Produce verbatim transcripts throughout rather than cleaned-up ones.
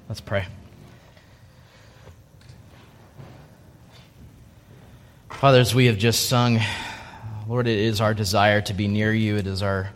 Let's pray. Father, as we have just sung, Lord, it is our desire to be near you. It is our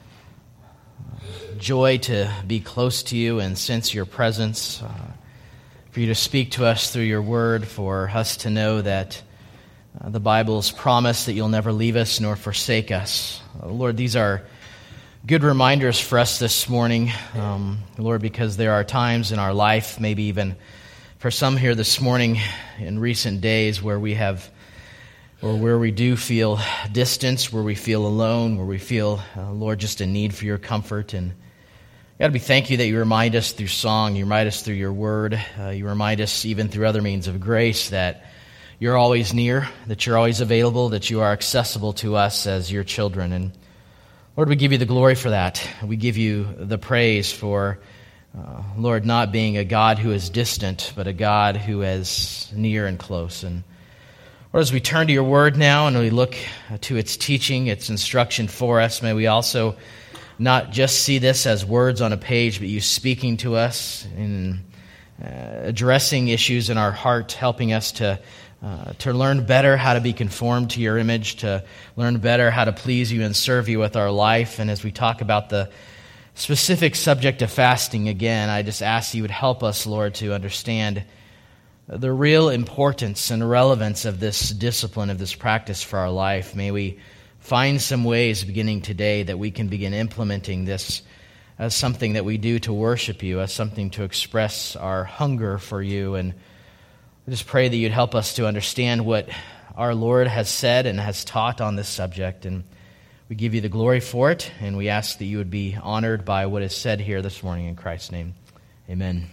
joy to be close to you and sense your presence, uh, for you to speak to us through your word, for us to know that uh, the Bible's promise that you'll never leave us nor forsake us. Uh, Lord, these are good reminders for us this morning, um, Lord, because there are times in our life, maybe even for some here this morning in recent days, where we have, or where we do feel distance, where we feel alone, where we feel, uh, Lord, just a need for your comfort. And God, we thank you that you remind us through song, you remind us through your word, uh, you remind us even through other means of grace that you're always near, that you're always available, that you are accessible to us as your children. And Lord, we give you the glory for that. We give you the praise for, uh, Lord, not being a God who is distant, but a God who is near and close. And Lord, as we turn to your word now and we look to its teaching, its instruction for us, may we also not just see this as words on a page, but you speaking to us and uh, addressing issues in our heart, helping us to Uh, to learn better how to be conformed to your image, to learn better how to please you and serve you with our life. And as we talk about the specific subject of fasting again, I just ask you would help us, Lord, to understand the real importance and relevance of this discipline, of this practice for our life. May we find some ways beginning today that we can begin implementing this as something that we do to worship you, as something to express our hunger for you. And I just pray that you'd help us to understand what our Lord has said and has taught on this subject. And we give you the glory for it, and we ask that you would be honored by what is said here this morning in Christ's name. Amen.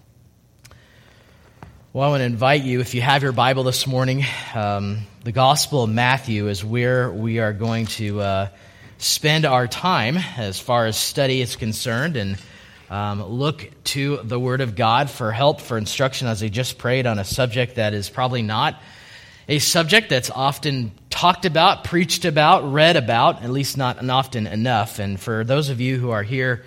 Well, I want to invite you, if you have your Bible this morning, um, the Gospel of Matthew is where we are going to uh, spend our time as far as study is concerned, and Um, look to the Word of God for help, for instruction, as I just prayed, on a subject that is probably not a subject that's often talked about, preached about, read about, at least not often enough. And for those of you who are here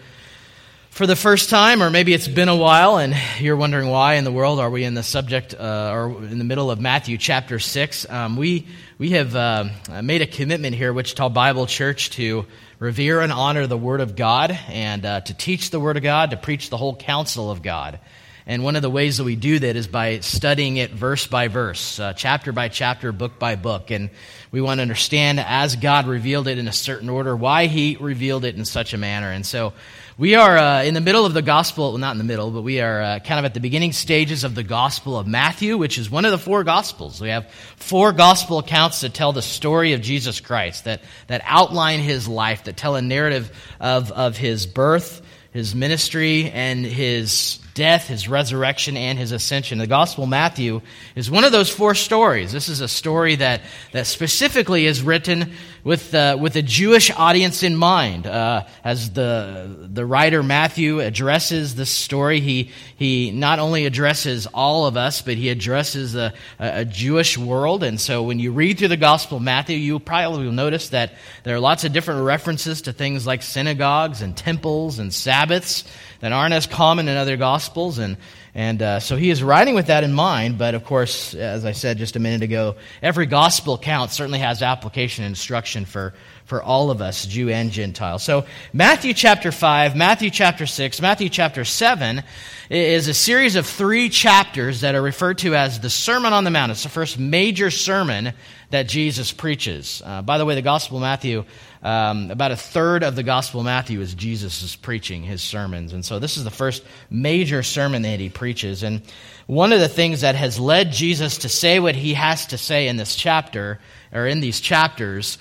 for the first time, or maybe it's been a while, and you're wondering why in the world are we in the subject, uh, or in the middle of Matthew chapter six, um, we we have uh, made a commitment here at Wichita Bible Church to revere and honor the Word of God, and uh, to teach the Word of God, to preach the whole counsel of God. And one of the ways that we do that is by studying it verse by verse, uh, chapter by chapter, book by book. And we want to understand, as God revealed it in a certain order, why He revealed it in such a manner. And so we are uh, in the middle of the gospel, well, not in the middle, but we are uh, kind of at the beginning stages of the Gospel of Matthew, which is one of the four Gospels. We have four Gospel accounts that tell the story of Jesus Christ, that, that outline His life, that tell a narrative of, of His birth, His ministry, and His death, His resurrection, and His ascension. The Gospel of Matthew is one of those four stories. This is a story that, that specifically is written with uh, with a Jewish audience in mind. Uh, as the the writer Matthew addresses this story, he he not only addresses all of us, but he addresses a, a Jewish world. And so when you read through the Gospel of Matthew, you probably will notice that there are lots of different references to things like synagogues and temples and Sabbaths that aren't as common in other Gospels, and and uh, so he is writing with that in mind. But of course, as I said just a minute ago, every Gospel account certainly has application and instruction for, for all of us, Jew and Gentile. So Matthew chapter five, Matthew chapter six, Matthew chapter seven is a series of three chapters that are referred to as the Sermon on the Mount. It's the first major sermon that Jesus preaches. Uh, by the way, the Gospel of Matthew, um, about a third of the Gospel of Matthew is Jesus' preaching, his sermons. And so this is the first major sermon that he preaches. And one of the things that has led Jesus to say what he has to say in this chapter, or in these chapters,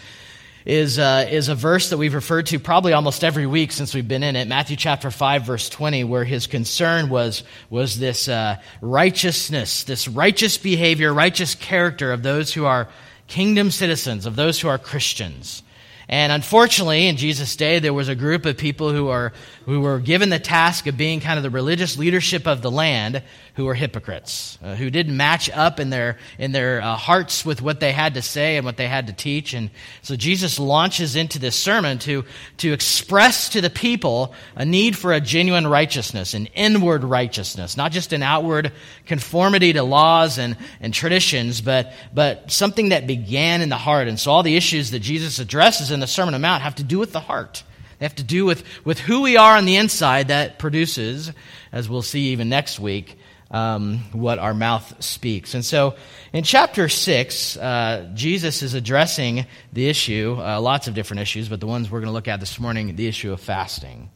is uh, is a verse that we've referred to probably almost every week since we've been in it, Matthew chapter five, verse twenty, where his concern was was this uh, righteousness, this righteous behavior, righteous character of those who are kingdom citizens, of those who are Christians. And unfortunately, in Jesus' day, there was a group of people who are who were given the task of being kind of the religious leadership of the land, who were hypocrites, uh, who didn't match up in their in their uh, hearts with what they had to say and what they had to teach. And so Jesus launches into this sermon to to express to the people a need for a genuine righteousness, an inward righteousness, not just an outward conformity to laws and, and traditions, but but something that began in the heart. And so all the issues that Jesus addresses in the Sermon on the Mount have to do with the heart. They have to do with, with who we are on the inside that produces, as we'll see even next week, um, what our mouth speaks. And so in chapter six, uh, Jesus is addressing the issue, uh, lots of different issues, but the ones we're going to look at this morning, the issue of fasting.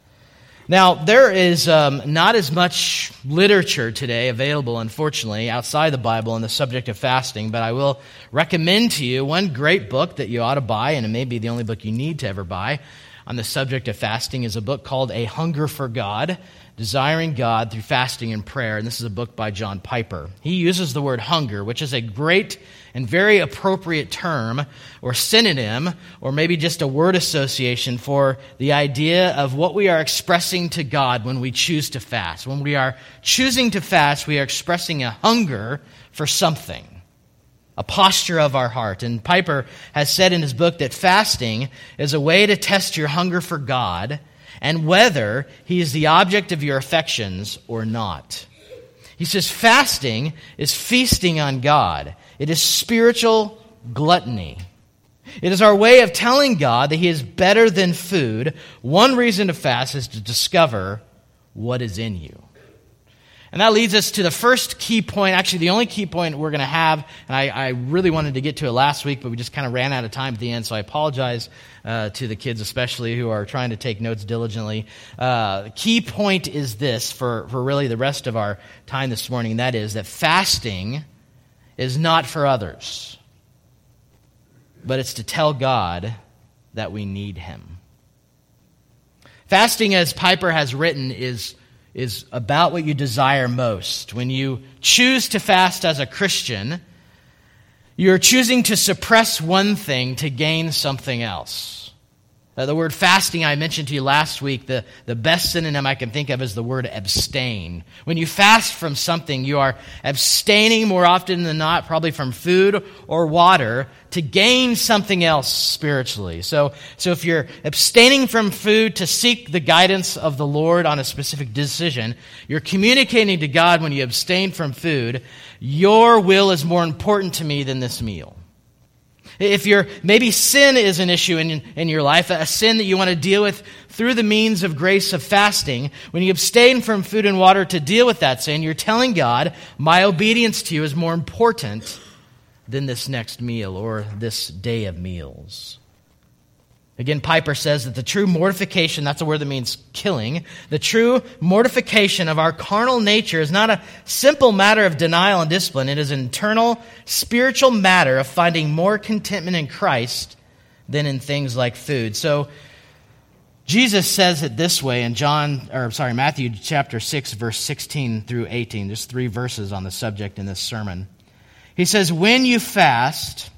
Now, there is um, not as much literature today available, unfortunately, outside the Bible on the subject of fasting, but I will recommend to you one great book that you ought to buy, and it may be the only book you need to ever buy on the subject of fasting, is a book called A Hunger for God, Desiring God Through Fasting and Prayer. And this is a book by John Piper. He uses the word hunger, which is a great and very appropriate term or synonym, or maybe just a word association for the idea of what we are expressing to God when we choose to fast. When we are choosing to fast, we are expressing a hunger for something, a posture of our heart. And Piper has said in his book that fasting is a way to test your hunger for God and whether He is the object of your affections or not. He says fasting is feasting on God. It is spiritual gluttony. It is our way of telling God that He is better than food. One reason to fast is to discover what is in you. And that leads us to the first key point, actually the only key point we're going to have, and I, I really wanted to get to it last week, but we just kind of ran out of time at the end, so I apologize uh, to the kids especially who are trying to take notes diligently. Uh, the key point is this for, for really the rest of our time this morning, and that is that fasting is not for others, but it's to tell God that we need Him. Fasting, as Piper has written, is is about what you desire most. When you choose to fast as a Christian, you're choosing to suppress one thing to gain something else. Uh, the word fasting I mentioned to you last week, the, the best synonym I can think of is the word abstain. When you fast from something, you are abstaining more often than not, probably from food or water, to gain something else spiritually. So, so if you're abstaining from food to seek the guidance of the Lord on a specific decision, you're communicating to God when you abstain from food, your will is more important to me than this meal. If you're, maybe sin is an issue in, in your life, a sin that you want to deal with through the means of grace of fasting, when you abstain from food and water to deal with that sin, you're telling God, my obedience to you is more important than this next meal or this day of meals. Again, Piper says that the true mortification, that's a word that means killing, the true mortification of our carnal nature is not a simple matter of denial and discipline. It is an internal, spiritual matter of finding more contentment in Christ than in things like food. So, Jesus says it this way in John, or sorry, Matthew chapter six, verse sixteen through eighteen. There's three verses on the subject in this sermon. He says, when you fast,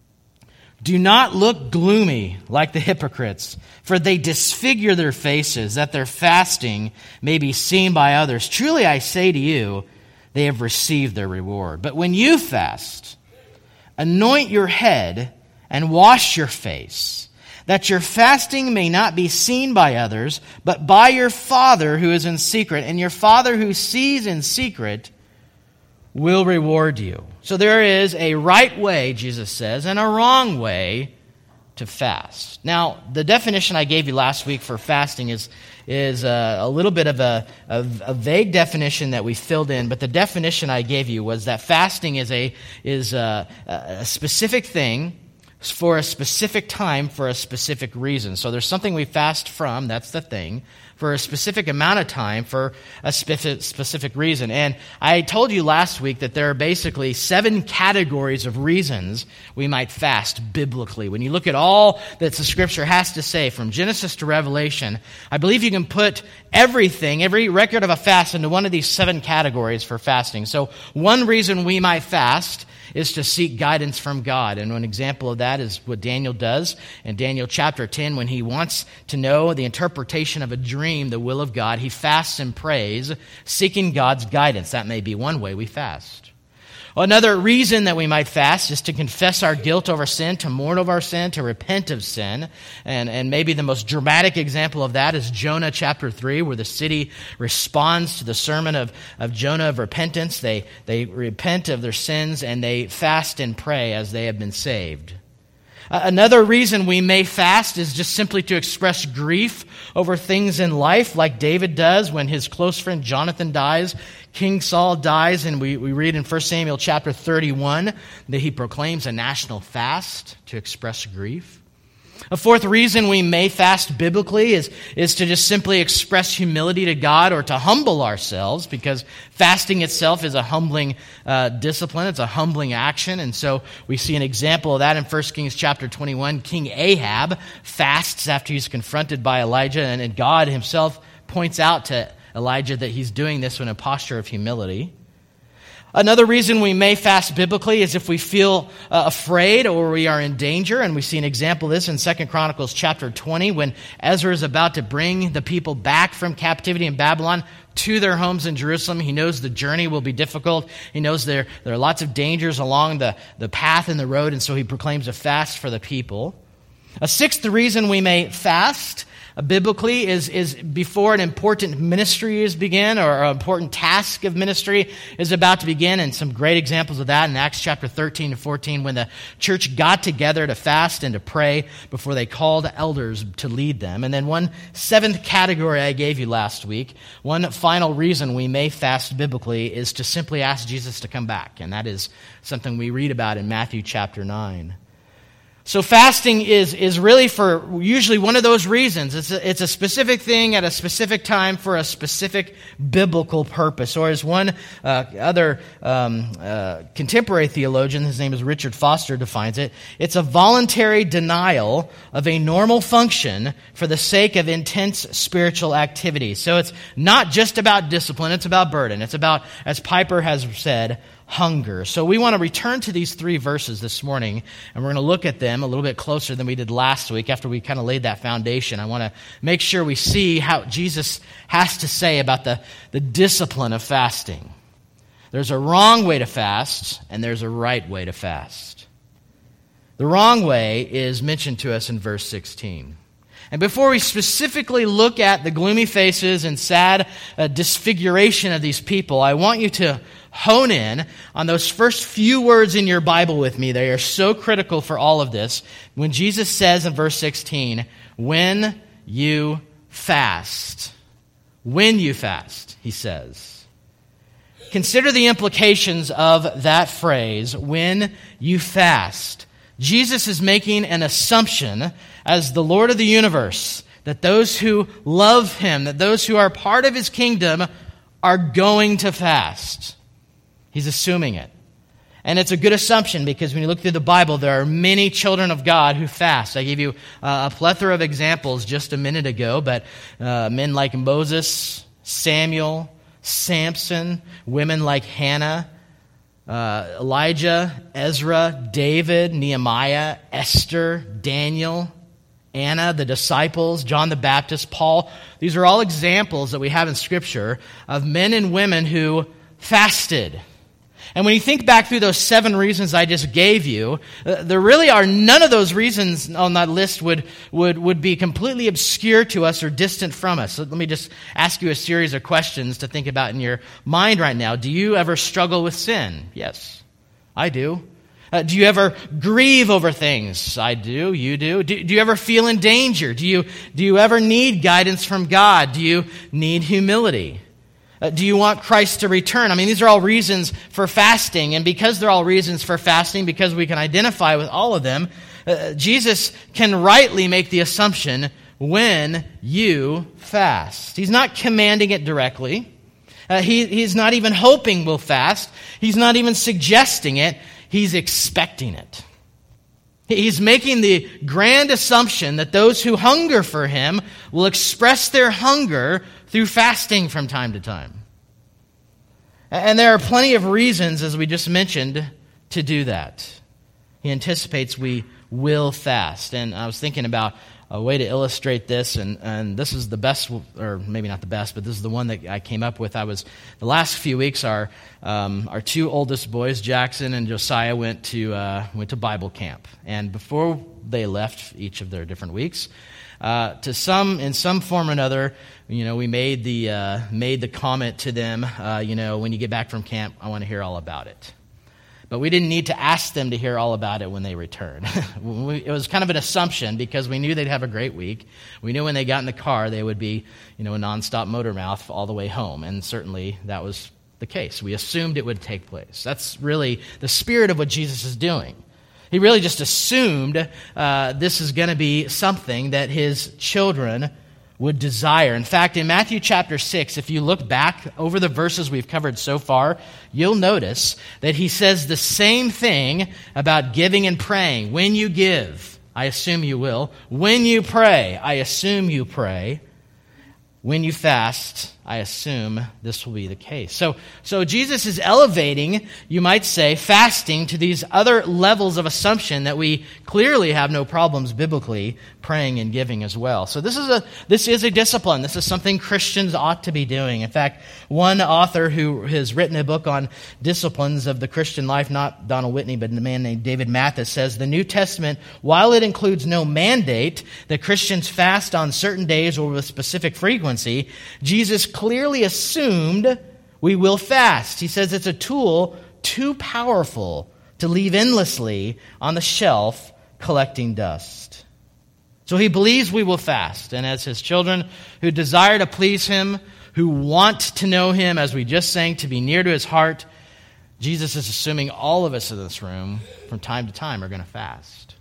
do not look gloomy like the hypocrites, for they disfigure their faces, that their fasting may be seen by others. Truly I say to you, they have received their reward. But when you fast, anoint your head and wash your face, that your fasting may not be seen by others, but by your Father who is in secret. And your Father who sees in secret will reward you. So there is a right way, Jesus says, and a wrong way to fast. Now, the definition I gave you last week for fasting is, is a, a little bit of a, a, a vague definition that we filled in, but the definition I gave you was that fasting is a, is a, a specific thing for a specific time for a specific reason. So there's something we fast from, that's the thing, for a specific amount of time for a specific, specific reason. And I told you last week that there are basically seven categories of reasons we might fast biblically. When you look at all that the Scripture has to say from Genesis to Revelation, I believe you can put everything, every record of a fast into one of these seven categories for fasting. So one reason we might fast is to seek guidance from God. And one example of that is what Daniel does in Daniel chapter ten when he wants to know the interpretation of a dream, the will of God. He fasts and prays, seeking God's guidance. That may be one way we fast. Another reason that we might fast is to confess our guilt over sin, to mourn over our sin, to repent of sin. And, and maybe the most dramatic example of that is Jonah chapter three, where the city responds to the sermon of, of Jonah of repentance. They, they repent of their sins and they fast and pray as they have been saved. Another reason we may fast is just simply to express grief over things in life, like David does when his close friend Jonathan dies. King Saul dies, and we, we read in First Samuel chapter thirty-one that he proclaims a national fast to express grief. A fourth reason we may fast biblically is, is to just simply express humility to God or to humble ourselves, because fasting itself is a humbling uh, discipline. It's a humbling action. And so we see an example of that in First Kings chapter twenty-one. King Ahab fasts after he's confronted by Elijah, and, and God himself points out to Elijah that he's doing this in a posture of humility. Another reason we may fast biblically is if we feel uh, afraid or we are in danger, and we see an example of this in Second Chronicles chapter twenty when Ezra is about to bring the people back from captivity in Babylon to their homes in Jerusalem. He knows the journey will be difficult. He knows there, there are lots of dangers along the, the path and the road, and so he proclaims a fast for the people. A sixth reason we may fast Uh, biblically is, is before an important ministry is begin, or an important task of ministry is about to begin. And some great examples of that in Acts chapter thirteen to fourteen, when the church got together to fast and to pray before they called elders to lead them. And then one seventh category I gave you last week, one final reason we may fast biblically is to simply ask Jesus to come back. And that is something we read about in Matthew chapter nine. So fasting is, is really for usually one of those reasons. It's a, it's a specific thing at a specific time for a specific biblical purpose. Or as one uh, other um, uh, contemporary theologian, his name is Richard Foster, defines it, it's a voluntary denial of a normal function for the sake of intense spiritual activity. So it's not just about discipline, it's about burden. It's about, as Piper has said, hunger. So we want to return to these three verses this morning, and we're going to look at them a little bit closer than we did last week after we kind of laid that foundation. I want to make sure we see how Jesus has to say about the, the discipline of fasting. There's a wrong way to fast, and there's a right way to fast. The wrong way is mentioned to us in verse sixteen. And before we specifically look at the gloomy faces and sad uh, disfiguration of these people, I want you to hone in on those first few words in your Bible with me. They are so critical for all of this. When Jesus says in verse sixteen, when you fast. When you fast, he says. Consider the implications of that phrase, when you fast. Jesus is making an assumption as the Lord of the universe that those who love him, that those who are part of his kingdom are going to fast. He's assuming it. And it's a good assumption because when you look through the Bible, there are many children of God who fast. I gave you uh, a plethora of examples just a minute ago, but uh, men like Moses, Samuel, Samson, women like Hannah, uh, Elijah, Ezra, David, Nehemiah, Esther, Daniel, Anna, the disciples, John the Baptist, Paul. These are all examples that we have in Scripture of men and women who fasted. And when you think back through those seven reasons I just gave you, uh, there really are none of those reasons on that list would, would, would be completely obscure to us or distant from us. So let me just ask you a series of questions to think about in your mind right now. Do you ever struggle with sin? Yes, I do. Uh, do you ever grieve over things? I do. You do. do. Do you ever feel in danger? Do you, do you ever need guidance from God? Do you need humility? Uh, do you want Christ to return? I mean, these are all reasons for fasting. And because they're all reasons for fasting, because we can identify with all of them, uh, Jesus can rightly make the assumption, when you fast. He's not commanding it directly. Uh, he, he's not even hoping we'll fast. He's not even suggesting it. He's expecting it. He's making the grand assumption that those who hunger for him will express their hunger through fasting from time to time. And there are plenty of reasons, as we just mentioned, to do that. He anticipates we will fast. And I was thinking about a way to illustrate this, and, and this is the best, or maybe not the best, but this is the one that I came up with. I was, the last few weeks, our um, our two oldest boys, Jackson and Josiah, went to uh, went to Bible camp. And before they left each of their different weeks, uh, to some, in some form or another, you know, we made the uh, made the comment to them, uh, you know, when you get back from camp, I want to hear all about it. But we didn't need to ask them to hear all about it when they returned. It was kind of an assumption because we knew they'd have a great week. We knew when they got in the car they would be, you know, a nonstop motor mouth all the way home. And certainly that was the case. We assumed it would take place. That's really the spirit of what Jesus is doing. He really just assumed uh, this is going to be something that his children would desire. In fact, in Matthew chapter six, if you look back over the verses we've covered so far, you'll notice that he says the same thing about giving and praying. When you give, I assume you will. When you pray, I assume you pray. When you fast, I assume this will be the case. So, so Jesus is elevating, you might say, fasting to these other levels of assumption that we clearly have no problems biblically praying and giving as well. So this is a this is a discipline. This is something Christians ought to be doing. In fact, one author who has written a book on disciplines of the Christian life, not Donald Whitney, but a man named David Mathis, says the New Testament, while it includes no mandate that Christians fast on certain days or with specific frequency, Jesus clearly assumed we will fast. He says it's a tool too powerful to leave endlessly on the shelf collecting dust. So he believes we will fast. And as his children who desire to please him, who want to know him, as we just sang, to be near to his heart, Jesus is assuming all of us in this room from time to time are going to fast.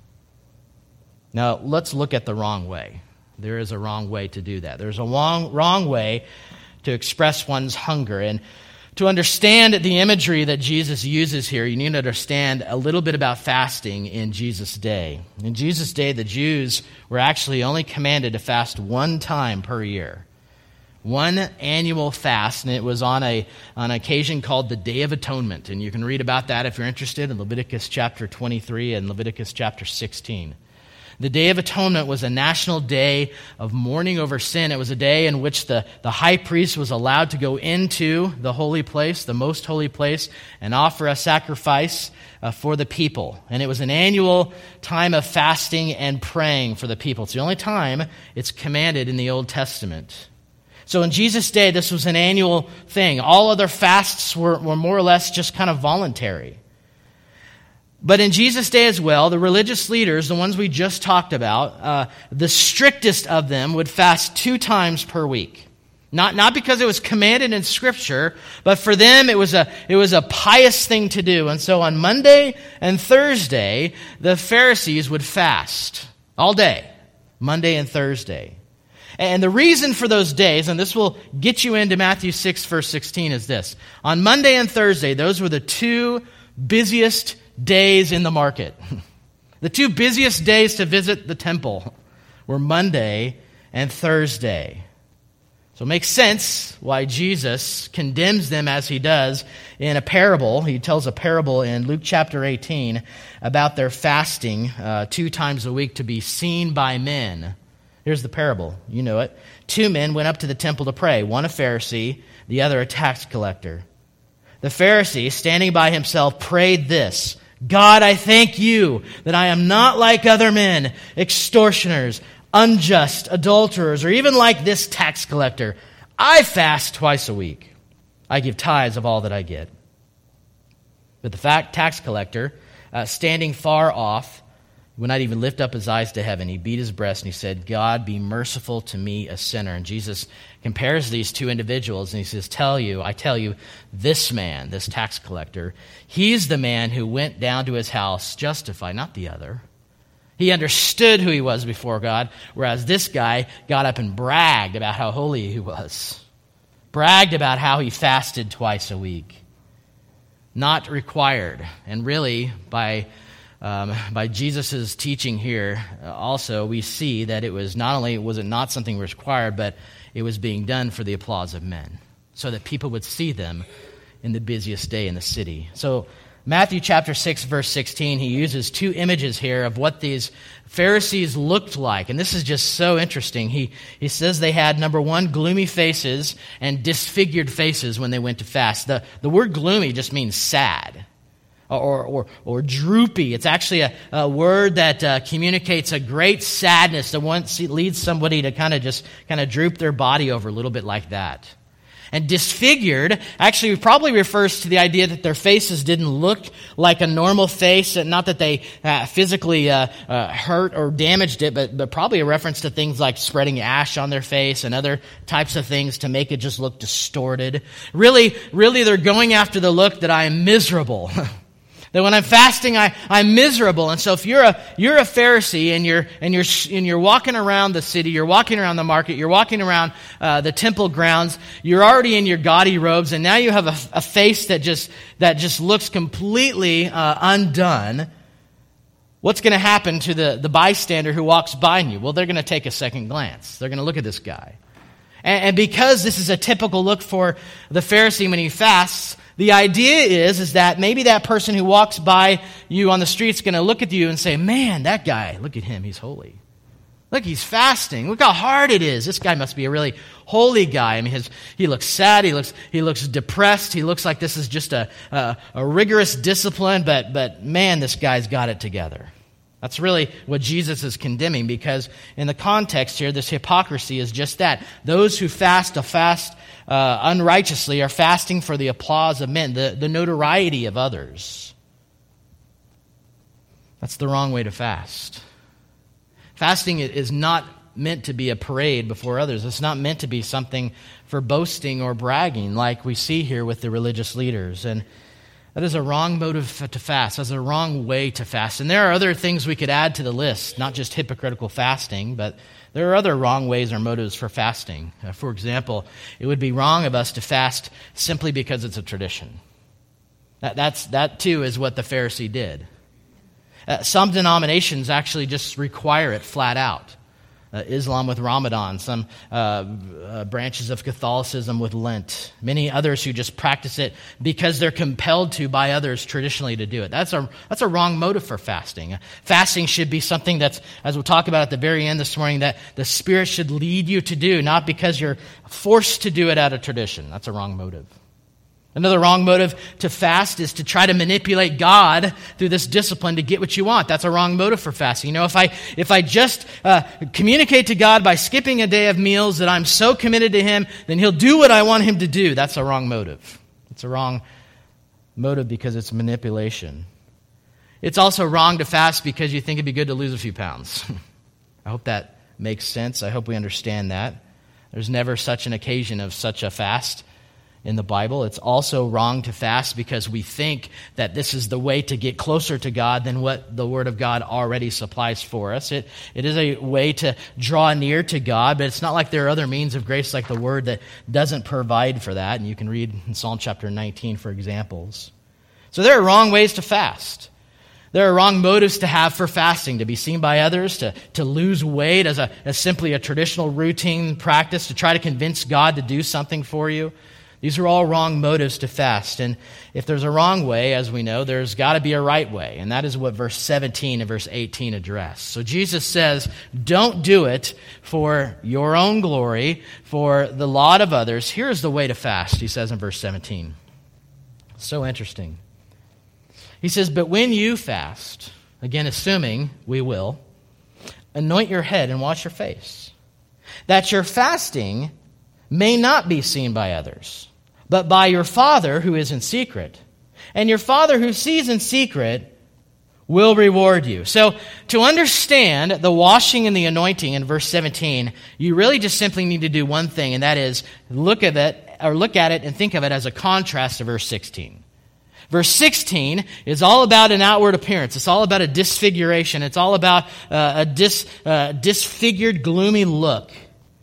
Now, let's look at the wrong way. There is a wrong way to do that. There's a wrong, wrong way to express one's hunger. And to understand the imagery that Jesus uses here, you need to understand a little bit about fasting in Jesus' day. In Jesus' day, the Jews were actually only commanded to fast one time per year. One annual fast, and it was on a on an occasion called the Day of Atonement. And you can read about that if you're interested in Leviticus chapter twenty-three and Leviticus chapter sixteen. The Day of Atonement was a national day of mourning over sin. It was a day in which the, the high priest was allowed to go into the holy place, the most holy place, and offer a sacrifice uh, for the people. And it was an annual time of fasting and praying for the people. It's the only time it's commanded in the Old Testament. So in Jesus' day, this was an annual thing. All other fasts were, were more or less just kind of voluntary. But in Jesus' day as well, the religious leaders, the ones we just talked about, uh, the strictest of them would fast two times per week. Not, not because it was commanded in Scripture, but for them it was a it was a pious thing to do. And so on Monday and Thursday, the Pharisees would fast all day, Monday and Thursday. And the reason for those days, and this will get you into Matthew six, verse sixteen, is this. On Monday and Thursday, those were the two busiest days in the market. The two busiest days to visit the temple were Monday and Thursday. So it makes sense why Jesus condemns them as he does in a parable. He tells a parable in Luke chapter eighteen about their fasting uh, two times a week to be seen by men. Here's the parable. You know it. Two men went up to the temple to pray, one a Pharisee, the other a tax collector. The Pharisee, standing by himself, prayed this: God, I thank you that I am not like other men, extortioners, unjust, adulterers, or even like this tax collector. I fast twice a week. I give tithes of all that I get. But the fact tax collector, uh, standing far off, would not even lift up his eyes to heaven. He beat his breast and he said, God, be merciful to me, a sinner. And Jesus compares these two individuals and he says, tell you, I tell you, this man, this tax collector, he's the man who went down to his house justified, not the other. He understood who he was before God, whereas this guy got up and bragged about how holy he was. Bragged about how he fasted twice a week. Not required. And really, by Um, by Jesus' teaching here, uh, also we see that it was not only was it not something required, but it was being done for the applause of men, so that people would see them in the busiest day in the city. So Matthew chapter six, verse sixteen, he uses two images here of what these Pharisees looked like. And this is just so interesting. He, he says they had, number one, gloomy faces and disfigured faces when they went to fast. The, the word gloomy just means sad or, or, or droopy. It's actually a, a word that uh, communicates a great sadness that once leads somebody to kind of just kind of droop their body over a little bit like that. And disfigured actually probably refers to the idea that their faces didn't look like a normal face, not that they uh, physically uh, uh, hurt or damaged it, but, but probably a reference to things like spreading ash on their face and other types of things to make it just look distorted. Really, really they're going after the look that I am miserable. That when I'm fasting, I, I'm miserable. And so if you're a you're a Pharisee and you're and you're and you're walking around the city, you're walking around the market, you're walking around uh, the temple grounds, you're already in your gaudy robes, and now you have a, a face that just that just looks completely uh, undone. What's going to happen to the, the bystander who walks by you? Well, they're going to take a second glance. They're going to look at this guy. And, and because this is a typical look for the Pharisee when he fasts, the idea is, is that maybe that person who walks by you on the street is going to look at you and say, man, that guy, look at him, he's holy. Look, he's fasting. Look how hard it is. This guy must be a really holy guy. I mean, his, he looks sad. He looks he looks depressed. He looks like this is just a, a, a rigorous discipline, but but man, this guy's got it together. That's really what Jesus is condemning, because in the context here, this hypocrisy is just that. Those who fast a fast uh, unrighteously are fasting for the applause of men, the, the notoriety of others. That's the wrong way to fast. Fasting is not meant to be a parade before others. It's not meant to be something for boasting or bragging like we see here with the religious leaders. And that is a wrong motive to fast. That's a wrong way to fast. And there are other things we could add to the list, not just hypocritical fasting, but there are other wrong ways or motives for fasting. Uh, for example, it would be wrong of us to fast simply because it's a tradition. That, that's, that too is what the Pharisee did. Uh, some denominations actually just require it flat out. Uh, Islam with Ramadan, some uh, uh, branches of Catholicism with Lent, many others who just practice it because they're compelled to by others traditionally to do it. That's a that's a wrong motive for fasting. Uh, fasting should be something that's, as we'll talk about at the very end this morning, that the Spirit should lead you to do, not because you're forced to do it out of tradition. That's a wrong motive. Another wrong motive to fast is to try to manipulate God through this discipline to get what you want. That's a wrong motive for fasting. You know, if I if I just uh, communicate to God by skipping a day of meals that I'm so committed to Him, then He'll do what I want Him to do. That's a wrong motive. It's a wrong motive because it's manipulation. It's also wrong to fast because you think it'd be good to lose a few pounds. I hope that makes sense. I hope we understand that. There's never such an occasion of such a fast in the Bible. It's also wrong to fast because we think that this is the way to get closer to God than what the Word of God already supplies for us. It, it is a way to draw near to God, but it's not like there are other means of grace like the Word that doesn't provide for that. And you can read in Psalm chapter nineteen for examples. So there are wrong ways to fast. There are wrong motives to have for fasting, to be seen by others, to, to lose weight as, a, as simply a traditional routine practice, to try to convince God to do something for you. These are all wrong motives to fast. And if there's a wrong way, as we know, there's got to be a right way. And that is what verse seventeen and verse eighteen address. So Jesus says, don't do it for your own glory, for the laud of others. Here's the way to fast, he says in verse seventeen. So interesting. He says, but when you fast, again assuming we will, anoint your head and wash your face, that your fasting may not be seen by others, but by your Father who is in secret. And your Father who sees in secret will reward you. So to understand the washing and the anointing in verse seventeen, you really just simply need to do one thing, and that is look at it, or look at it and think of it as a contrast to verse sixteen. Verse sixteen is all about an outward appearance. It's all about a disfiguration. It's all about uh, a dis, uh, disfigured, gloomy look.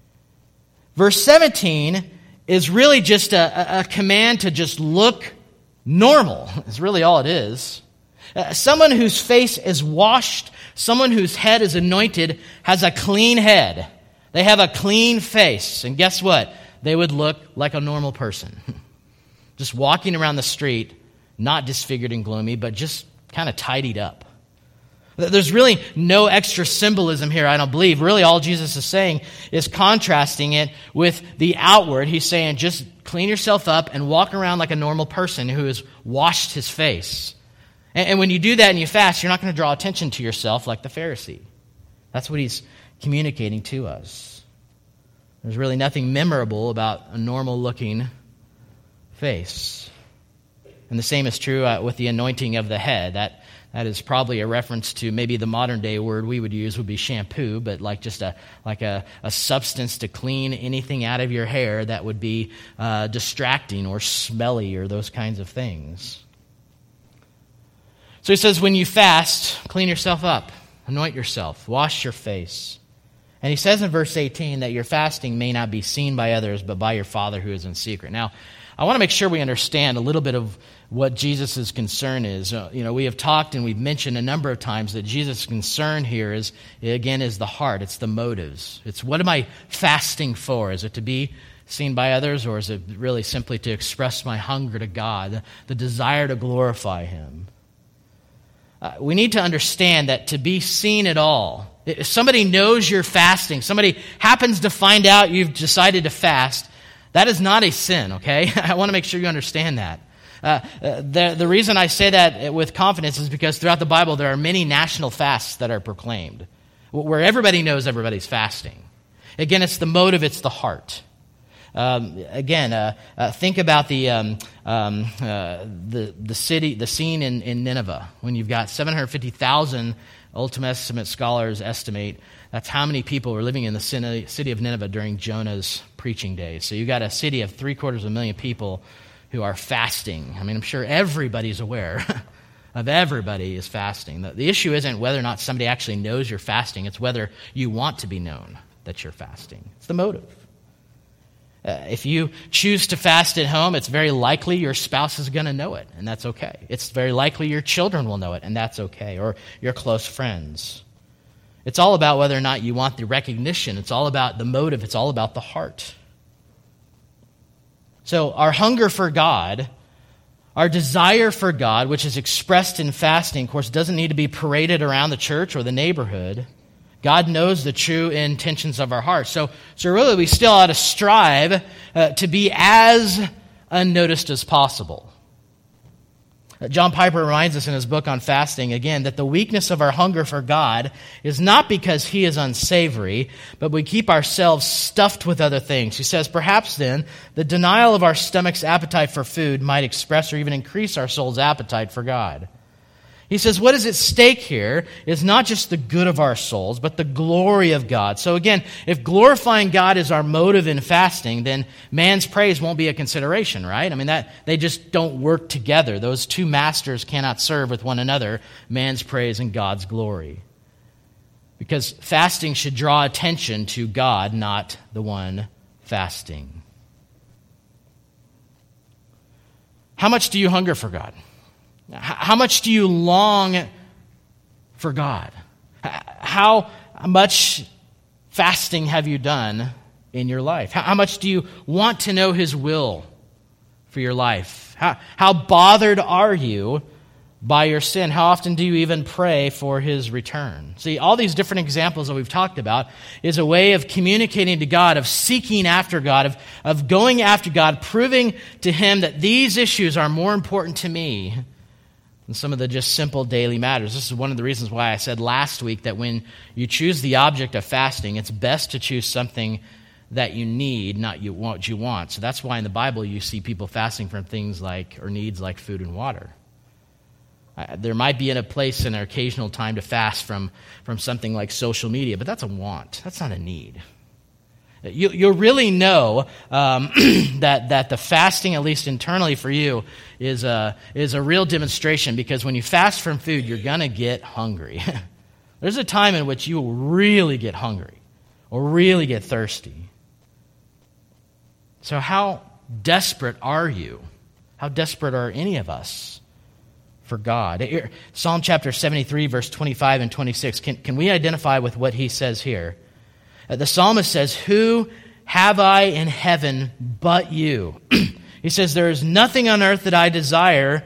Verse seventeen is really just a, a command to just look normal. It's really all it is. Uh, someone whose face is washed, someone whose head is anointed, has a clean head. They have a clean face. And guess what? They would look like a normal person. Just walking around the street, not disfigured and gloomy, but just kind of tidied up. There's really no extra symbolism here, I don't believe. Really, all Jesus is saying is contrasting it with the outward. He's saying, just clean yourself up and walk around like a normal person who has washed his face. And when you do that and you fast, you're not going to draw attention to yourself like the Pharisee. That's what he's communicating to us. There's really nothing memorable about a normal-looking face. And the same is true uh, with the anointing of the head. That That is probably a reference to maybe the modern day word we would use would be shampoo, but like just a like a, a substance to clean anything out of your hair that would be uh, distracting or smelly or those kinds of things. So he says, when you fast, clean yourself up, anoint yourself, wash your face. And he says in verse eighteen that your fasting may not be seen by others, but by your Father who is in secret. Now, I want to make sure we understand a little bit of what Jesus' concern is. Uh, you know, we have talked and we've mentioned a number of times that Jesus' concern here is, again, is the heart. It's the motives. It's what am I fasting for? Is it to be seen by others, or is it really simply to express my hunger to God, the, the desire to glorify Him? Uh, we need to understand that to be seen at all, if somebody knows you're fasting, somebody happens to find out you've decided to fast, that is not a sin, okay? I want to make sure you understand that. Uh, the, the reason I say that with confidence is because throughout the Bible there are many national fasts that are proclaimed, where everybody knows everybody's fasting. Again, it's the motive, it's the heart. Um, again, uh, uh, think about the um, um, uh, the the city, the scene in, in Nineveh when you've got seven hundred fifty thousand. Old Testament scholars estimate that's how many people were living in the city of Nineveh during Jonah's preaching days. So you've got a city of three quarters of a million people who are fasting. I mean, I'm sure everybody's aware of everybody is fasting. The, the issue isn't whether or not somebody actually knows you're fasting. It's whether you want to be known that you're fasting. It's the motive. Uh, if you choose to fast at home, it's very likely your spouse is going to know it, and that's okay. It's very likely your children will know it, and that's okay, or your close friends. It's all about whether or not you want the recognition. It's all about the motive. It's all about the heart. So our hunger for God, our desire for God, which is expressed in fasting, of course, doesn't need to be paraded around the church or the neighborhood. God knows the true intentions of our hearts. So, so really, we still ought to strive uh, to be as unnoticed as possible. Uh, John Piper reminds us in his book on fasting, again, that the weakness of our hunger for God is not because He is unsavory, but we keep ourselves stuffed with other things. He says, perhaps then, the denial of our stomach's appetite for food might express or even increase our soul's appetite for God. He says what is at stake here is not just the good of our souls, but the glory of God. So again, if glorifying God is our motive in fasting, then man's praise won't be a consideration, right? I mean, that they just don't work together. Those two masters cannot serve with one another, man's praise and God's glory. Because fasting should draw attention to God, not the one fasting. How much do you hunger for God? How much do you long for God? How much fasting have you done in your life? How much do you want to know His will for your life? How, how bothered are you by your sin? How often do you even pray for His return? See, all these different examples that we've talked about is a way of communicating to God, of seeking after God, of, of going after God, proving to Him that these issues are more important to me and some of the just simple daily matters. This is one of the reasons why I said last week that when you choose the object of fasting, it's best to choose something that you need, not you what you want. So that's why in the Bible you see people fasting from things like, or needs like food and water. Uh, there might be in a place and an occasional time to fast from, from something like social media, but that's a want. That's not a need. You, you'll really know um, that that the fasting, at least internally for you, is a, is a real demonstration, because when you fast from food, you're going to get hungry. There's a time in which you will really get hungry or really get thirsty. So how desperate are you? How desperate are any of us for God? Here, Psalm chapter seventy-three, verse twenty-five and twenty-six. Can, can we identify with what he says here? The psalmist says, "Who have I in heaven but you?" He says, "There is nothing on earth that I desire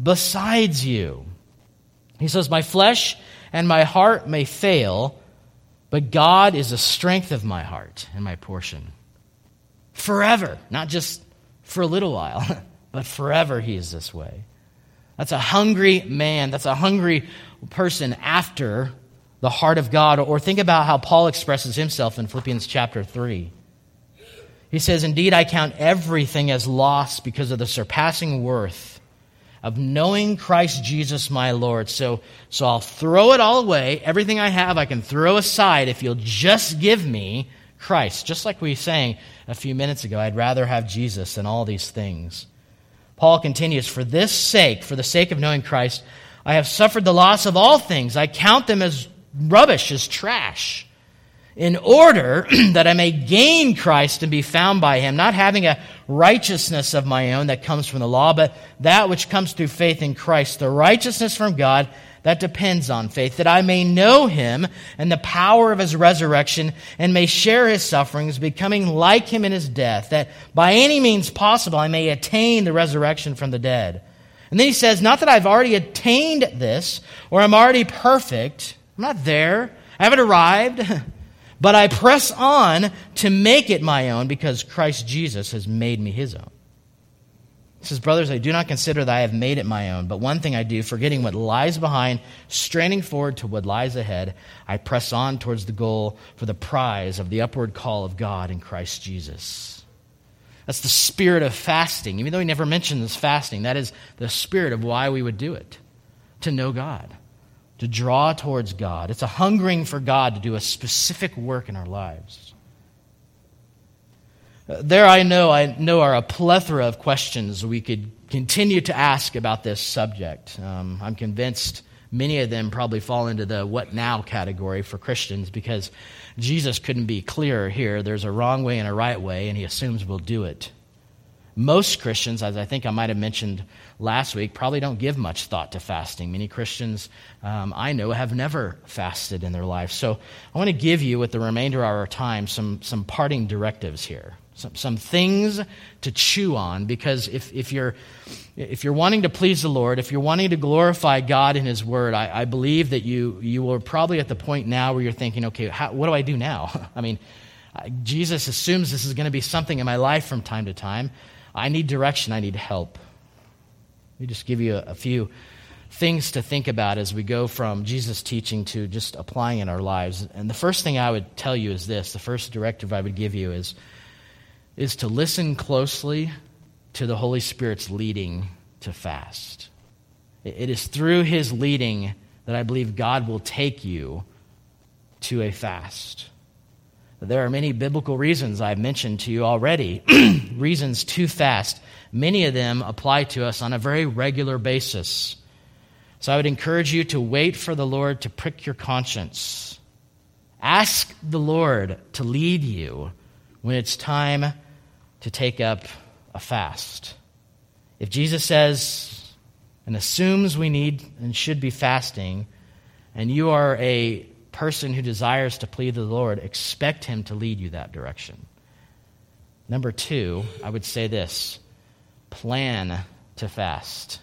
besides you. He says, my flesh and my heart may fail, but God is the strength of my heart and my portion. Forever, not just for a little while, but forever he is this way. That's a hungry man. That's a hungry person after the heart of God. Or think about how Paul expresses himself in Philippians chapter three. He says, indeed, I count everything as loss because of the surpassing worth of knowing Christ Jesus my Lord. So, so I'll throw it all away. Everything I have I can throw aside if you'll just give me Christ. Just like we sang a few minutes ago, I'd rather have Jesus than all these things. Paul continues, for this sake, for the sake of knowing Christ, I have suffered the loss of all things. I count them as rubbish, as trash, in order that I may gain Christ and be found by him, not having a righteousness of my own that comes from the law, but that which comes through faith in Christ, the righteousness from God that depends on faith, that I may know him and the power of his resurrection and may share his sufferings, becoming like him in his death, that by any means possible I may attain the resurrection from the dead. And then he says, not that I've already attained this or I'm already perfect. I'm not there. I haven't arrived. But I press on to make it my own because Christ Jesus has made me his own. He says, brothers, I do not consider that I have made it my own, but one thing I do, forgetting what lies behind, straining forward to what lies ahead, I press on towards the goal for the prize of the upward call of God in Christ Jesus. That's the spirit of fasting. Even though he never mentioned this fasting, that is the spirit of why we would do it, to know God, to draw towards God. It's a hungering for God to do a specific work in our lives. There I know, I know are a plethora of questions we could continue to ask about this subject. Um, I'm convinced many of them probably fall into the what now category for Christians because Jesus couldn't be clearer here. There's a wrong way and a right way, and he assumes we'll do it. Most Christians, as I think I might have mentioned last week, probably don't give much thought to fasting. Many Christians um, I know have never fasted in their life. So I want to give you, with the remainder of our time, some, some parting directives here. Some, some things to chew on, because if, if you're if you're wanting to please the Lord, if you're wanting to glorify God in his word, I, I believe that you you are probably at the point now where you're thinking, okay, how, what do I do now? I mean, Jesus assumes this is going to be something in my life from time to time. I need direction. I need help. Let me just give you a, a few things to think about as we go from Jesus' teaching to just applying in our lives. And the first thing I would tell you is this. The first directive I would give you is is to listen closely to the Holy Spirit's leading to fast. It is through his leading that I believe God will take you to a fast. There are many biblical reasons I've mentioned to you already, reasons to fast. Many of them apply to us on a very regular basis. So I would encourage you to wait for the Lord to prick your conscience. Ask the Lord to lead you when it's time to take up a fast. If Jesus says and assumes we need and should be fasting, and you are a person who desires to please the Lord, expect him to lead you that direction. Number two, I would say this: plan to fast.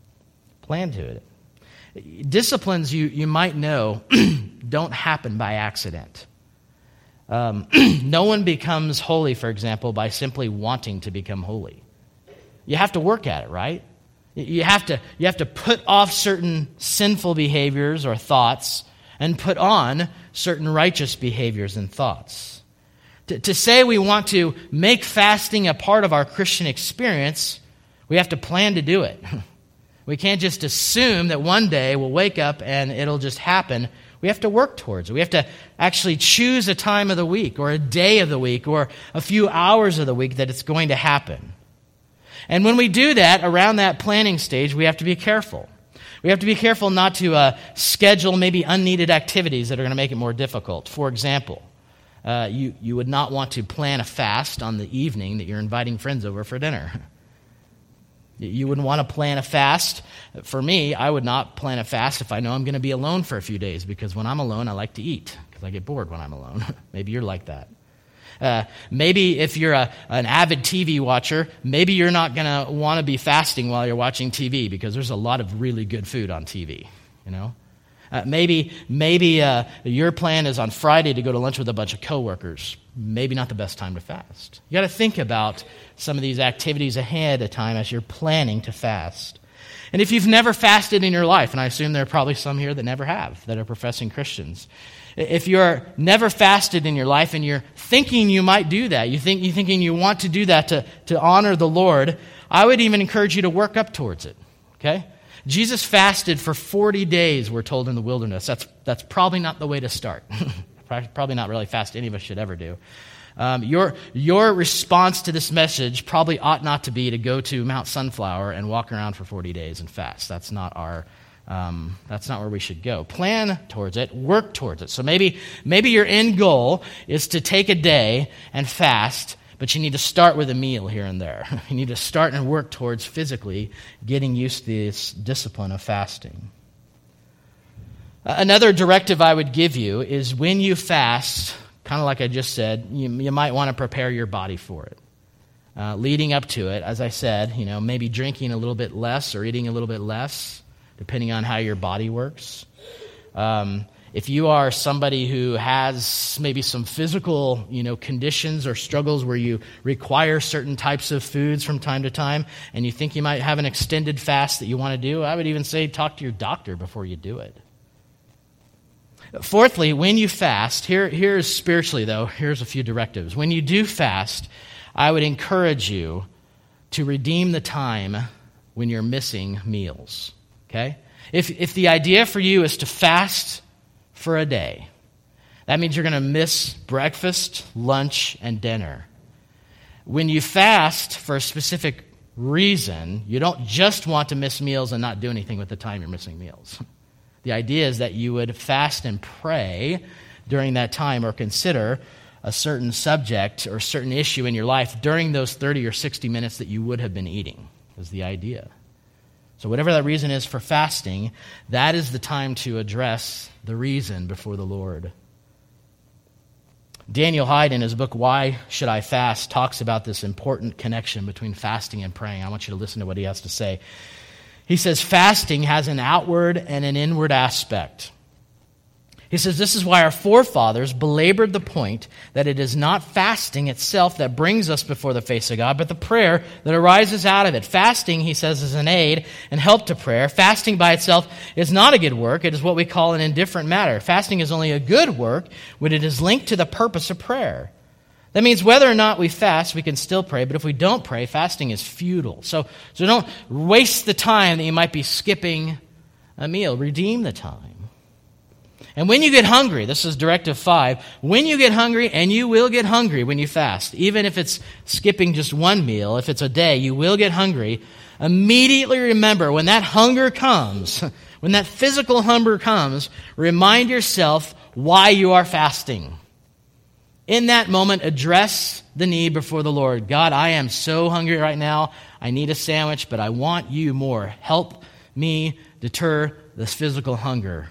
Plan to it. Disciplines you, you might know don't happen by accident. Um, no one becomes holy, for example, by simply wanting to become holy. You have to work at it, right? You have to, you have to put off certain sinful behaviors or thoughts and put on certain righteous behaviors and thoughts. To, to say we want to make fasting a part of our Christian experience, we have to plan to do it. We can't just assume that one day we'll wake up and it'll just happen. We have to work towards it. We have to actually choose a time of the week or a day of the week or a few hours of the week that it's going to happen. And when we do that, around that planning stage, we have to be careful. We have to be careful not to uh, schedule maybe unneeded activities that are going to make it more difficult. For example, uh, you, you would not want to plan a fast on the evening that you're inviting friends over for dinner. You wouldn't want to plan a fast. For me, I would not plan a fast if I know I'm going to be alone for a few days, because when I'm alone, I like to eat because I get bored when I'm alone. Maybe you're like that. Uh, maybe if you're a, an avid T V watcher, maybe you're not going to want to be fasting while you're watching T V because there's a lot of really good food on T V, you know? Uh, maybe maybe uh, your plan is on Friday to go to lunch with a bunch of coworkers. Maybe not the best time to fast. You got to think about some of these activities ahead of time as you're planning to fast. And if you've never fasted in your life, and I assume there are probably some here that never have, that are professing Christians. If you're never fasted in your life and you're thinking you might do that, you think, you're thinking you want to do that to, to honor the Lord, I would even encourage you to work up towards it, okay? Jesus fasted for forty days, we're told, in the wilderness. That's, that's probably not the way to start. Probably not really fast any of us should ever do. Um, your, your response to this message probably ought not to be to go to Mount Sunflower and walk around for forty days and fast. That's not our, um, that's not where we should go. Plan towards it, work towards it. So maybe, maybe your end goal is to take a day and fast, but you need to start with a meal here and there. You need to start and work towards physically getting used to this discipline of fasting. Another directive I would give you is when you fast, kind of like I just said, you, you might want to prepare your body for it. Uh, leading up to it, as I said, you know, maybe drinking a little bit less or eating a little bit less, depending on how your body works. Um, if you are somebody who has maybe some physical, you know, conditions or struggles where you require certain types of foods from time to time, and you think you might have an extended fast that you want to do, I would even say talk to your doctor before you do it. Fourthly, when you fast, here, here's spiritually though, here's a few directives. When you do fast, I would encourage you to redeem the time when you're missing meals, okay? If, if the idea for you is to fast for a day, that means you're going to miss breakfast, lunch, and dinner. When you fast for a specific reason, you don't just want to miss meals and not do anything with the time you're missing meals. The idea is that you would fast and pray during that time or consider a certain subject or certain issue in your life during those thirty or sixty minutes that you would have been eating, is the idea. So whatever that reason is for fasting, that is the time to address the reason before the Lord. Daniel Hyde, in his book, Why Should I Fast?, talks about this important connection between fasting and praying. I want you to listen to what he has to say. He says, fasting has an outward and an inward aspect. He says, this is why our forefathers belabored the point that it is not fasting itself that brings us before the face of God, but the prayer that arises out of it. Fasting, he says, is an aid and help to prayer. Fasting by itself is not a good work. It is what we call an indifferent matter. Fasting is only a good work when it is linked to the purpose of prayer. That means whether or not we fast, we can still pray, but if we don't pray, fasting is futile. So, so don't waste the time that you might be skipping a meal. Redeem the time. And when you get hungry, this is directive five, when you get hungry, and you will get hungry when you fast, even if it's skipping just one meal, if it's a day, you will get hungry, immediately remember when that hunger comes, when that physical hunger comes, remind yourself why you are fasting. In that moment, address the need before the Lord. God, I am so hungry right now. I need a sandwich, but I want you more. Help me deter this physical hunger.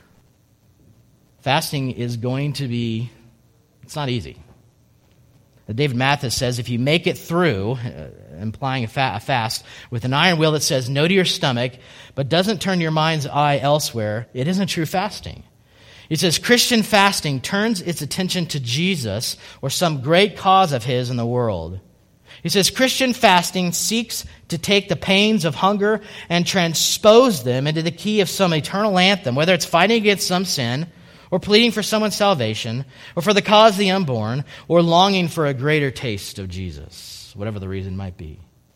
Fasting is going to be, it's not easy. David Mathis says, if you make it through, uh, implying a, fa- a fast, with an iron will that says no to your stomach, but doesn't turn your mind's eye elsewhere, it isn't true fasting. He says, Christian fasting turns its attention to Jesus or some great cause of his in the world. He says, Christian fasting seeks to take the pains of hunger and transpose them into the key of some eternal anthem, whether it's fighting against some sin, or pleading for someone's salvation, or for the cause of the unborn, or longing for a greater taste of Jesus, whatever the reason might be.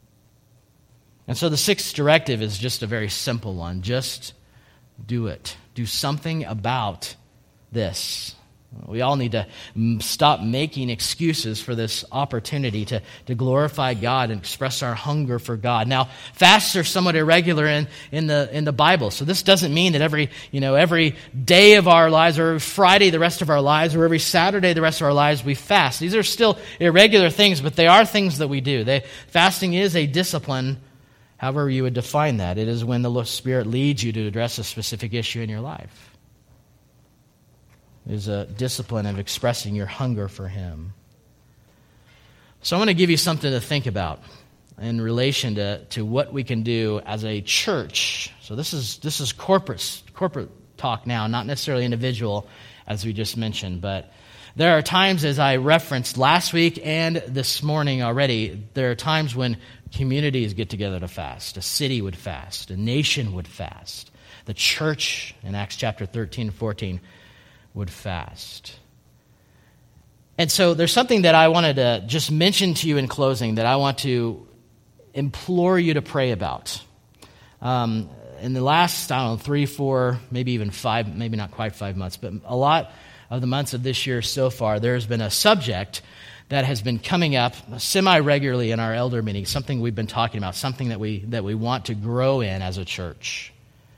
And so the sixth directive is just a very simple one. Just do it. Do something about this. We all need to stop making excuses for this opportunity to, to glorify God and express our hunger for God. Now, fasts are somewhat irregular in, in the in the Bible, so this doesn't mean that every you know every day of our lives, or every Friday the rest of our lives, or every Saturday the rest of our lives we fast. These are still irregular things, but they are things that we do. They, fasting is a discipline, however you would define that. It is when the Spirit leads you to address a specific issue in your life. It is a discipline of expressing your hunger for Him. So I want to give you something to think about in relation to, to what we can do as a church. So this is this is corporate corporate talk now, not necessarily individual, as we just mentioned. But there are times, as I referenced last week and this morning already, there are times when communities get together to fast. A city would fast. A nation would fast. The church in Acts chapter thirteen and fourteen would fast. And so there's something that I wanted to just mention to you in closing that I want to implore you to pray about. Um, in the last, I don't know, three, four, maybe even five, maybe not quite five months, but a lot of the months of this year so far, there's been a subject that has been coming up semi-regularly in our elder meetings, something we've been talking about, something that we that we want to grow in as a church.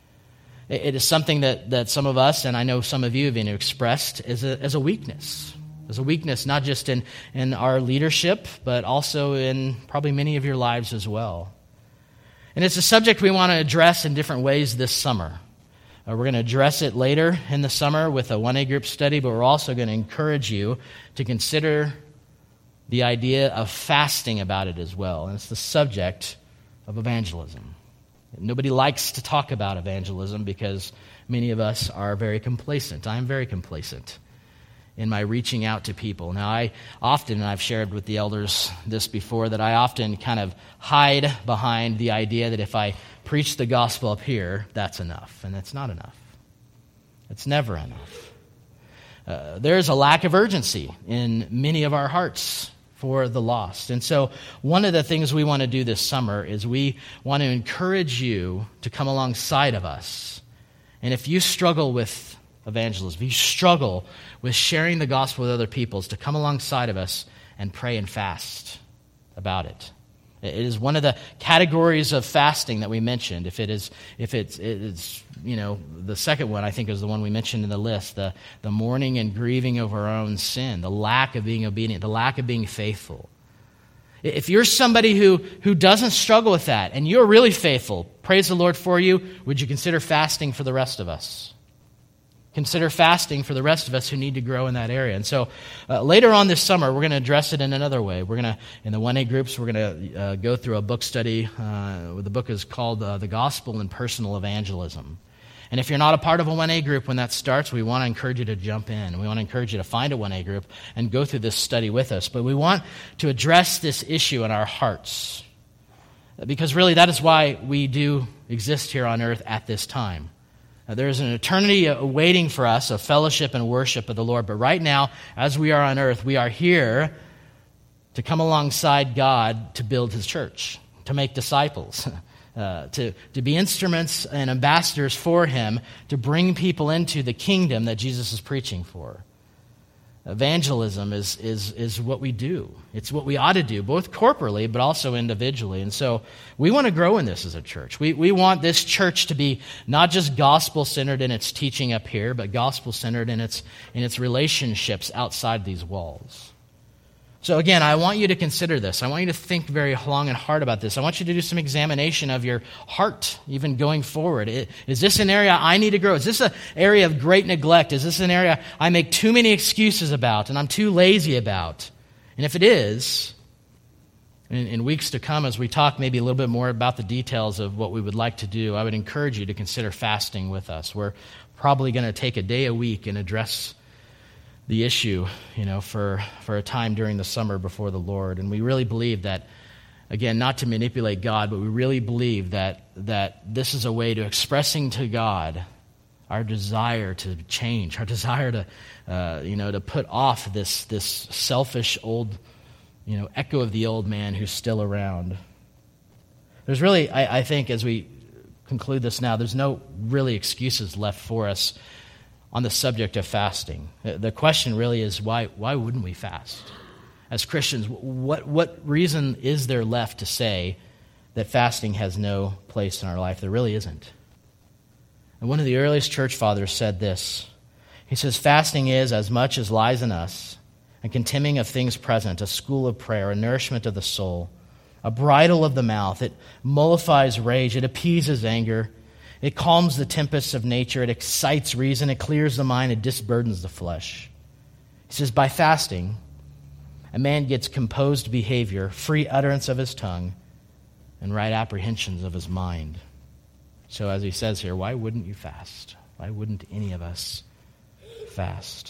It, it is something that, that some of us, and I know some of you have been expressed as a, as a weakness. As a weakness, not just in, in our leadership, but also in probably many of your lives as well. And it's a subject we want to address in different ways this summer. Uh, we're going to address it later in the summer with a one A group study, but we're also going to encourage you to consider the idea of fasting about it as well. And it's the subject of evangelism. Nobody likes to talk about evangelism because many of us are very complacent. I'm very complacent in my reaching out to people. Now, I often, and I've shared with the elders this before, that I often kind of hide behind the idea that if I preach the gospel up here, that's enough. And it's not enough. It's never enough. Uh, there's a lack of urgency in many of our hearts for the lost. And so one of the things we want to do this summer is we want to encourage you to come alongside of us. And if you struggle with evangelism, if you struggle with sharing the gospel with other people, is to come alongside of us and pray and fast about it. It is one of the categories of fasting that we mentioned. If it is, if it's, it's, you know, the second one I think is the one we mentioned in the list: the the mourning and grieving over our own sin, the lack of being obedient, the lack of being faithful. If you're somebody who who doesn't struggle with that and you're really faithful, praise the Lord for you. Would you consider fasting for the rest of us? Consider fasting for the rest of us who need to grow in that area. And so uh, later on this summer, we're going to address it in another way. We're going to, in the one A groups, we're going to uh, go through a book study. Uh, the book is called uh, The Gospel and Personal Evangelism. And if you're not a part of a one A group when that starts, we want to encourage you to jump in. We want to encourage you to find a one A group and go through this study with us. But we want to address this issue in our hearts, because really that is why we do exist here on earth at this time. There is an eternity awaiting for us of fellowship and worship of the Lord. But right now, as we are on earth, we are here to come alongside God to build His church, to make disciples, uh, to, to be instruments and ambassadors for Him, to bring people into the kingdom that Jesus is preaching for. Evangelism is, is, is what we do. It's what we ought to do, both corporately but also individually. And so we want to grow in this as a church. We, we want this church to be not just gospel-centered in its teaching up here, but gospel-centered in its, in its relationships outside these walls. So again, I want you to consider this. I want you to think very long and hard about this. I want you to do some examination of your heart, even going forward. Is this an area I need to grow? Is this an area of great neglect? Is this an area I make too many excuses about and I'm too lazy about? And if it is, in, in weeks to come, as we talk maybe a little bit more about the details of what we would like to do, I would encourage you to consider fasting with us. We're probably going to take a day a week and address the issue, you know, for, for a time during the summer before the Lord. And we really believe that, again, not to manipulate God, but we really believe that that this is a way to expressing to God our desire to change, our desire to, uh, you know, to put off this this selfish old, you know, echo of the old man who's still around. There's really, I, I think, as we conclude this now, there's no really excuses left for us on the subject of fasting. The question really is, why why wouldn't we fast? As Christians, what what reason is there left to say that fasting has no place in our life? There really isn't. And one of the earliest church fathers said this. He says, fasting is, as much as lies in us, a contemning of things present, a school of prayer, a nourishment of the soul, a bridle of the mouth. It mollifies rage, it appeases anger, it calms the tempests of nature. It excites reason. It clears the mind. It disburdens the flesh. He says, by fasting, a man gets composed behavior, free utterance of his tongue, and right apprehensions of his mind. So as he says here, why wouldn't you fast? Why wouldn't any of us fast?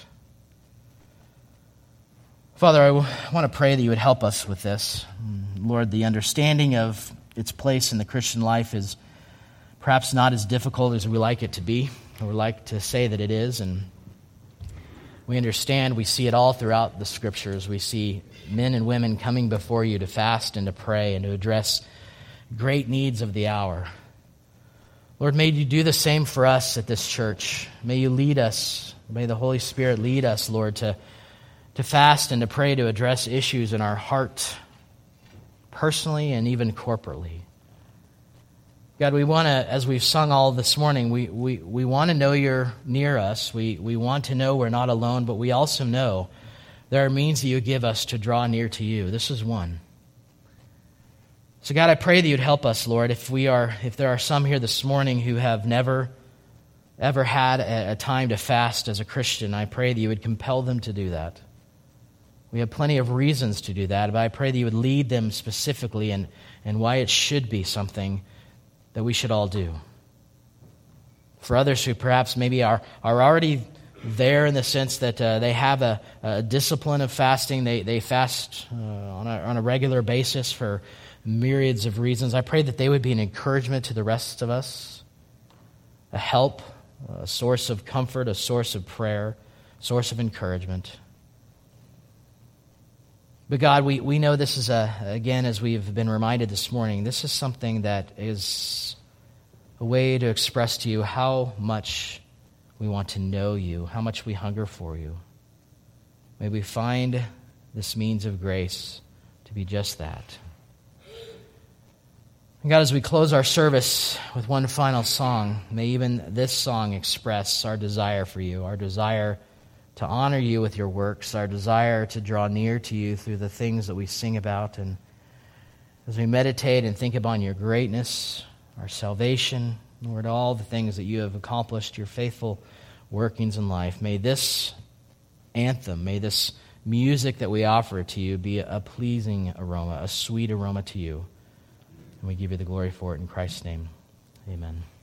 Father, I w- want to pray that you would help us with this. Lord, the understanding of its place in the Christian life is perhaps not as difficult as we like it to be, or we like to say that it is, and we understand, we see it all throughout the Scriptures. We see men and women coming before you to fast and to pray and to address great needs of the hour. Lord, may you do the same for us at this church. May you lead us. May the Holy Spirit lead us, Lord, to, to fast and to pray, to address issues in our heart, personally and even corporately. God, we want to, as we've sung all this morning, we, we, we want to know you're near us. We, we want to know we're not alone, but we also know there are means that you give us to draw near to you. This is one. So God, I pray that you'd help us, Lord, if we are, if there are some here this morning who have never, ever had a, a time to fast as a Christian, I pray that you would compel them to do that. We have plenty of reasons to do that, but I pray that you would lead them specifically and, and why it should be something that we should all do. For others who perhaps maybe are, are already there in the sense that uh, they have a, a discipline of fasting, they, they fast uh, on, a, on a regular basis for myriads of reasons. I pray that they would be an encouragement to the rest of us, a help, a source of comfort, a source of prayer, a source of encouragement. But God, we, we know this is, a again, as we've been reminded this morning, this is something that is a way to express to you how much we want to know you, how much we hunger for you. May we find this means of grace to be just that. And God, as we close our service with one final song, may even this song express our desire for you, our desire to honor you with your works, our desire to draw near to you through the things that we sing about. And as we meditate and think upon your greatness, our salvation, Lord, all the things that you have accomplished, your faithful workings in life, may this anthem, may this music that we offer to you be a pleasing aroma, a sweet aroma to you. And we give you the glory for it in Christ's name. Amen.